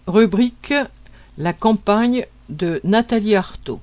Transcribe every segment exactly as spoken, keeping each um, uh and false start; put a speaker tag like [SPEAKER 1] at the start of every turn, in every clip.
[SPEAKER 1] Rubrique La campagne de Nathalie Arthaud.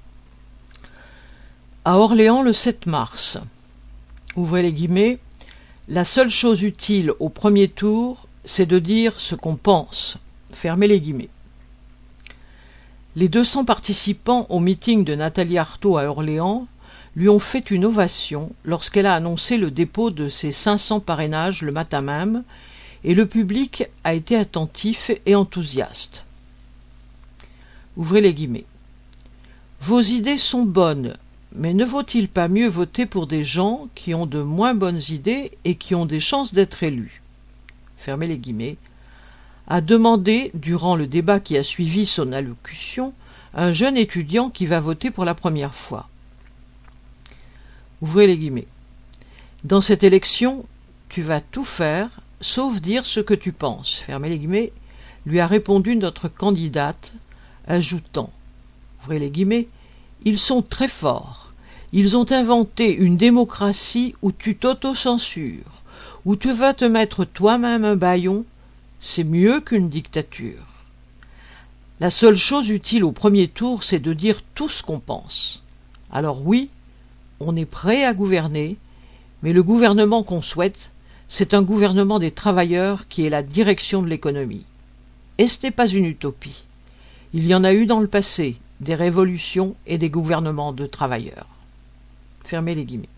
[SPEAKER 1] À Orléans le sept mars. Ouvrez les guillemets. La seule chose utile au premier tour, c'est de dire ce qu'on pense. Fermez les guillemets. Les deux cents participants au meeting de Nathalie Arthaud à Orléans lui ont fait une ovation lorsqu'elle a annoncé le dépôt de ses cinq cents parrainages le matin même, et le public a été attentif et enthousiaste. Ouvrez les guillemets. Vos idées sont bonnes, mais ne vaut-il pas mieux voter pour des gens qui ont de moins bonnes idées et qui ont des chances d'être élus? Fermez les guillemets. A demandé, durant le débat qui a suivi son allocution, un jeune étudiant qui va voter pour la première fois. Ouvrez les guillemets. Dans cette élection, tu vas tout faire, sauf dire ce que tu penses. Fermez les guillemets. Lui a répondu notre candidate, ajoutant, ouvrez les guillemets, ils sont très forts. Ils ont inventé une démocratie où tu t'autocensures, où tu vas te mettre toi-même un bâillon. C'est mieux qu'une dictature. La seule chose utile au premier tour, c'est de dire tout ce qu'on pense. Alors oui, on est prêt à gouverner, mais le gouvernement qu'on souhaite, c'est un gouvernement des travailleurs qui est la direction de l'économie. Et ce n'est pas une utopie. Il y en a eu dans le passé, des révolutions et des gouvernements de travailleurs. Fermez les guillemets.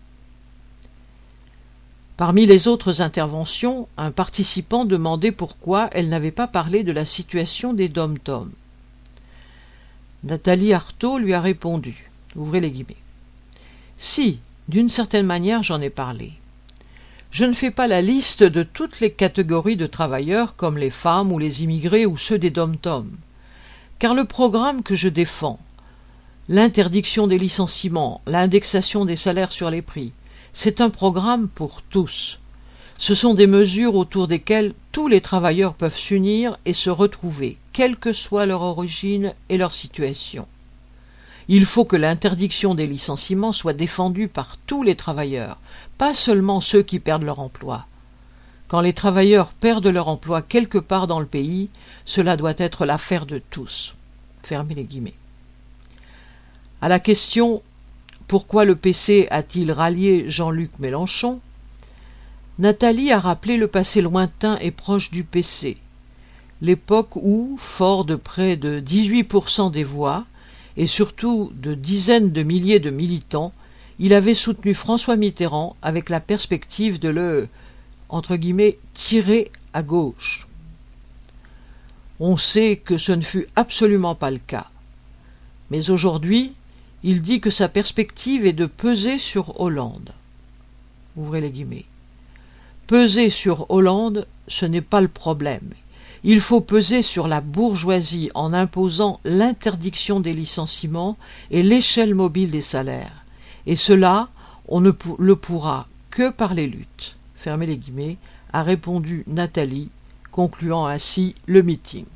[SPEAKER 1] Parmi les autres interventions, un participant demandait pourquoi elle n'avait pas parlé de la situation des dom-toms. Nathalie Arthaud lui a répondu, ouvrez les guillemets. Si, d'une certaine manière, j'en ai parlé. Je ne fais pas la liste de toutes les catégories de travailleurs comme les femmes ou les immigrés ou ceux des dom-toms, car le programme que je défends, l'interdiction des licenciements, l'indexation des salaires sur les prix, c'est un programme pour tous. Ce sont des mesures autour desquelles tous les travailleurs peuvent s'unir et se retrouver, quelle que soit leur origine et leur situation. Il faut que l'interdiction des licenciements soit défendue par tous les travailleurs, pas seulement ceux qui perdent leur emploi. Quand les travailleurs perdent leur emploi quelque part dans le pays, cela doit être l'affaire de tous. Fermez les guillemets. À la question « Pourquoi le P C a-t-il rallié Jean-Luc Mélenchon ?», Nathalie a rappelé le passé lointain et proche du P C, l'époque où, fort de près de dix-huit pour cent des voix, et surtout de dizaines de milliers de militants, il avait soutenu François Mitterrand avec la perspective de le, entre guillemets, tirer à gauche. On sait que ce ne fut absolument pas le cas. Mais aujourd'hui, il dit que sa perspective est de peser sur Hollande. Ouvrez les guillemets. Peser sur Hollande, ce n'est pas le problème. Il faut peser sur la bourgeoisie en imposant l'interdiction des licenciements et l'échelle mobile des salaires. Et cela, on ne le pourra que par les luttes. Fermez les guillemets, a répondu Nathalie, concluant ainsi le meeting.